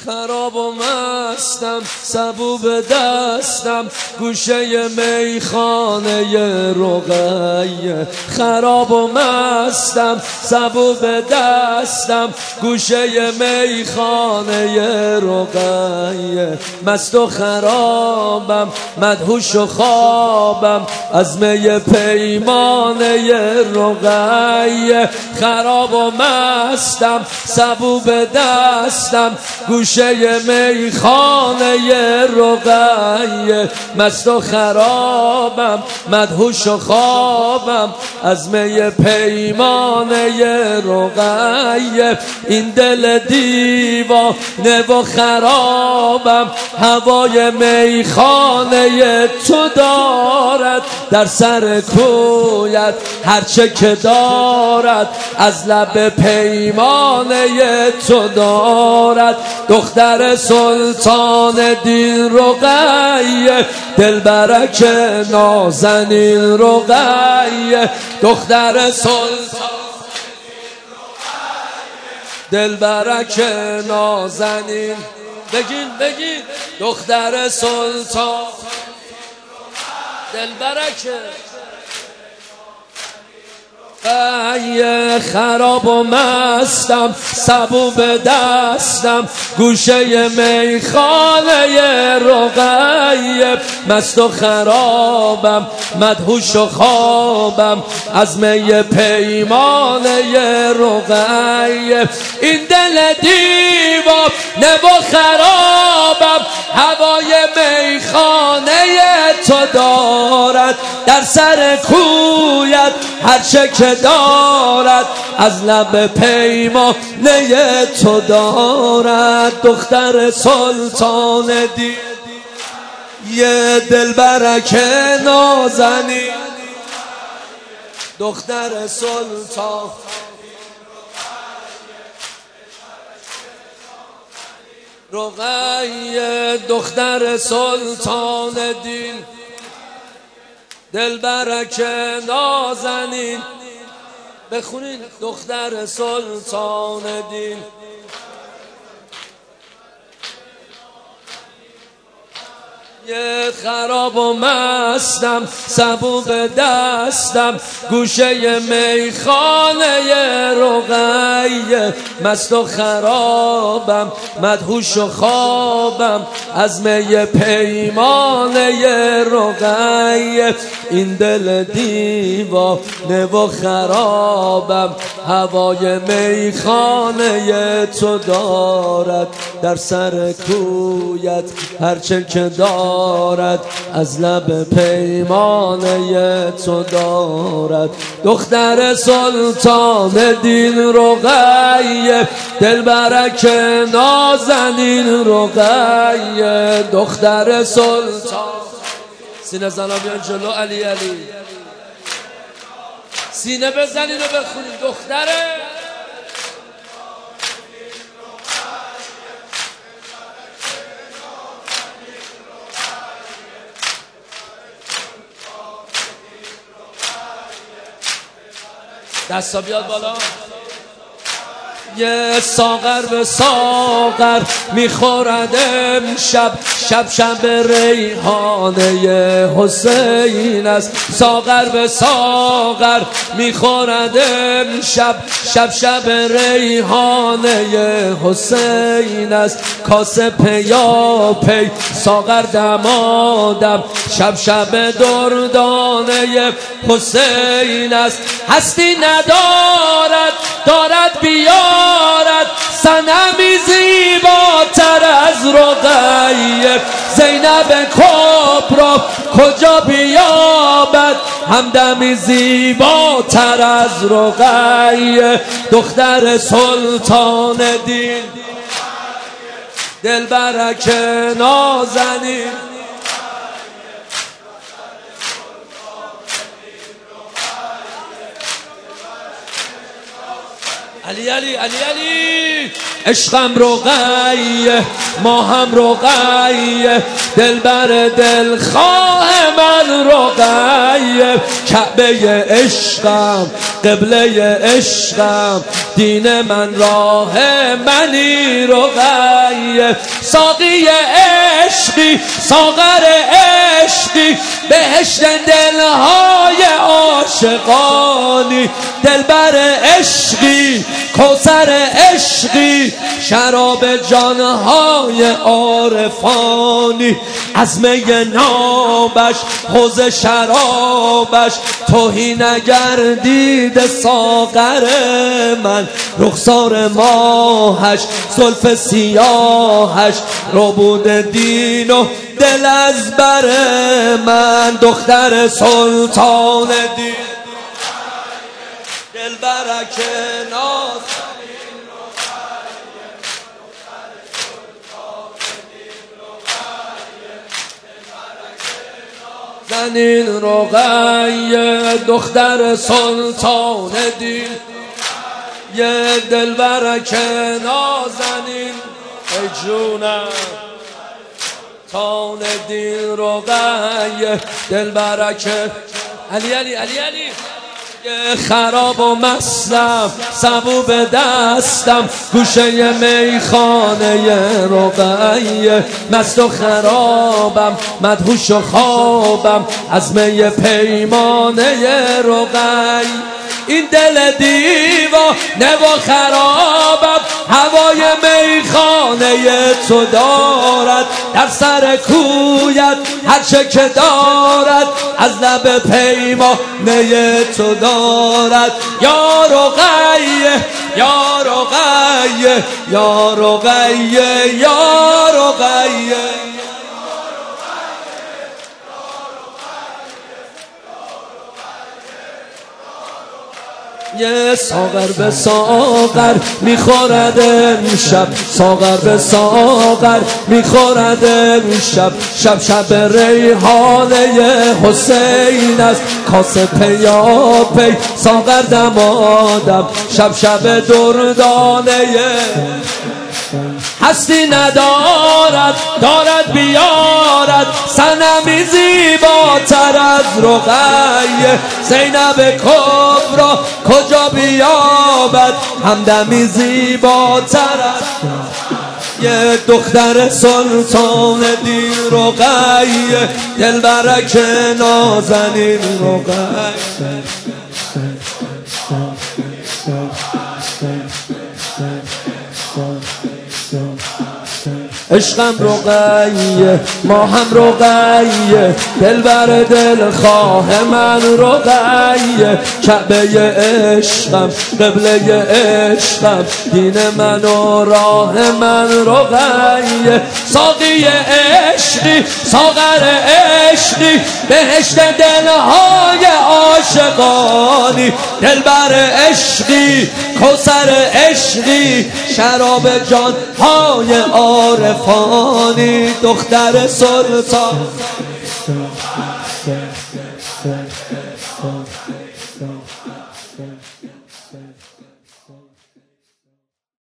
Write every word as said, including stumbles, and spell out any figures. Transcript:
خراب و مستم سبو به دستم گوشه میخانه رقیه. خراب و مستم سبو به دستم گوشه میخانه رقیه. مست و خرابم مدهوش و خوابم از می پیمانه رقیه. خراب و مستم سبو به دستم گوشه میخانه رقیه. مست و خرابم مدهوش و خوابم از می پیمانه رقیه. این دل دیوانه و خرابم هوای میخانه تو دارد. در سر کویت هرچه که دارد از لب پیمانه تو دارد. دختر سلطان دین رقیه، دلبرک نازنین رقیه. دختر سلطان دلبرک نازنین، بگین بگین دختر سلطان دلبرک ای. خراب و مستم سبو به دستم گوشه میخانه رقیه. مست و خرابم مدهوش و خوابم از می پیمانه رقیه. این دل دیوانه و خرابم هوای میخانه تو دارد. در سر کویت هرچه که دارد از لب پیمانه تو دارد. دختر سلطان دین یه دلبرک نازنین. دختر سلطان رقیه. دختر سلطان دین دلبرک نازنین. بخونین دختر سلطان دین یه. خراب و مستم سبو به دستم گوشه میخانه رقیه. مست و خرابم مدهوش و خوابم از می پیمانه رقیه. این دل دیوانه و خرابم هوای میخانه تو دارد. در سر کویت هرچه که دارد از لب پیمانه تو دارد. دختر سلطان دین رقیه، دلبرک نازنین رقیه. دختر سلطان سینه زنا بیان جلو علی علی سینه بزنین و بخونین دختره دستا بیاد بالا. یه ساغر به ساغر میخورد امشب، شب شب ریحانه حسین است. ساغر به ساغر میخورد امشب، شب شب ریحانه حسین است. کاسه پیا پی ساغر دمادم، شب شب دردانه حسین است. هستی ندارد دارد بیارد صنمی زیباتر از رقیه. زینب کبری کجا بیابد همدمی زیباتر از رقیه. دختر سلطان دین دلبرک نازنین علی علی علی علی عشقم رقیه ما هم رقیه، دلبر دلخواه من رقیه. کعبه عشقم قبله عشقم دین من راه منی رقیه ساقی عشقی ساغر عشقی بهشت دلهای عاشقانی دلبر عشقی کوثر عشقی شراب جانهای عارفانی از می نابش حوض شرابش توهی نگردید ساغر من رخسار ماهش زلف سیاهش ربود دین و دل از بر من دختر سلطان دین دل برک ناز زنین رقیه دختر سلطان دین یه دل برک نازنین ای جونم تان دین رقیه دل برک علی علی علی علی خراب و مستم سبو به دستم گوشه میخانه رقیه مست و خرابم مدهوش و خوابم از می پیمانه رقیه این دل دیوانه و خرابم هوای میخانه تو دارد در سر کویت هرچه که دارد از لب پیمانه تو دارد یا رقیه یا رقیه یا رقیه یا رقیه یه ساغر به ساغر میخورد امشب ساغر به ساغر میخورد امشب شب شب ریحانه حسین است کاسه پیا پی ساغر دمادم شب شب دردانه هستی ندارد دارد بیارد صنمی زیباتر از رقیه زینب کبرا کجا بیابد همدمی زیباتر از یه دختر سلطان دین رقیه دل برک نازنین رقیه عشقم رقیه ما هم رقیه دل بر دل خواه من رقیه کعبه عشقم قبله عشقم دین من و راه من رقیه ساقی عشقی ساغر عشقی بهشت دلهای عاشقانی دل بر عشقی کوثر عشقی شراب جانهای عارفانی دختر سلطان